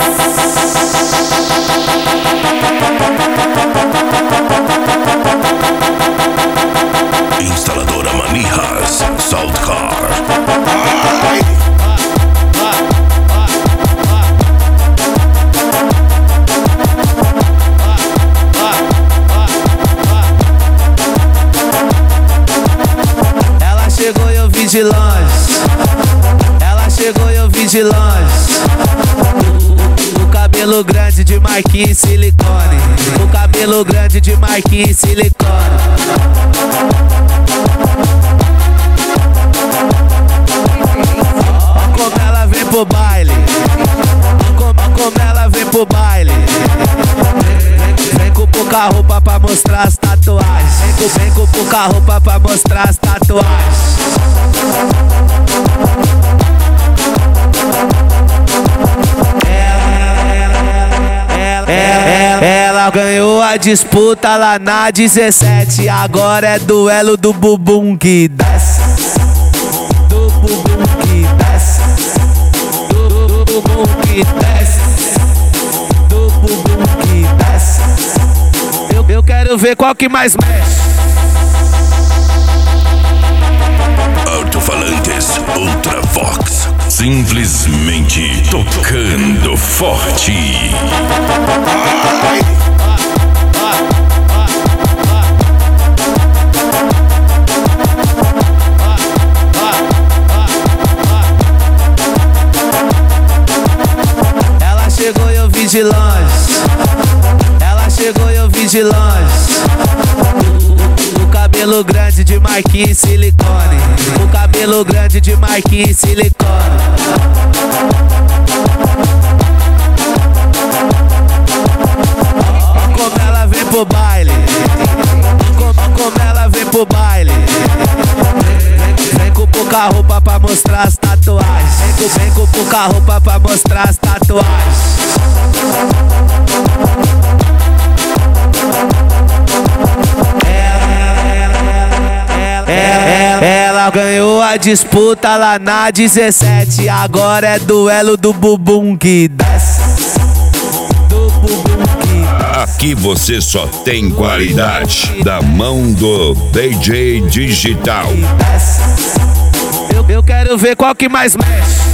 Instaladora Manijas, Saltcar. Ela chegou e eu vi de longe. Ela chegou e eu vi de longe. O cabelo grande de marquinhos e silicone. O cabelo grande de marquinhos e silicone. Como ela vem pro baile. Como ela vem pro baile. Vem com pouca roupa pra mostrar as tatuagens. Vem com pouca roupa pra mostrar as tatuagens. Ela ganhou a disputa lá na 17. Agora é duelo do bumbum que desce. Do bumbum que desce. Do bumbum que desce. Do bumbum que desce. Eu quero ver qual que mais mexe. Alto-falantes Ultravox. Simplesmente tocando forte. Ela chegou e eu vi de longe. Ela chegou e eu vi de longe. O cabelo grande de marquinhos e silicone. O cabelo grande de marquinhos e silicone. Como ela vem pro baile. Como ela vem pro baile. Vem com pouca roupa pra mostrar as tatuagens. Vem com pouca roupa pra mostrar as tatuagens. Ela ganhou a disputa lá na 17. Agora é duelo do bumbum que desce. Do bumbum que desce. Aqui você só tem qualidade da mão do DJ Digital. Eu quero ver qual que mais mexe.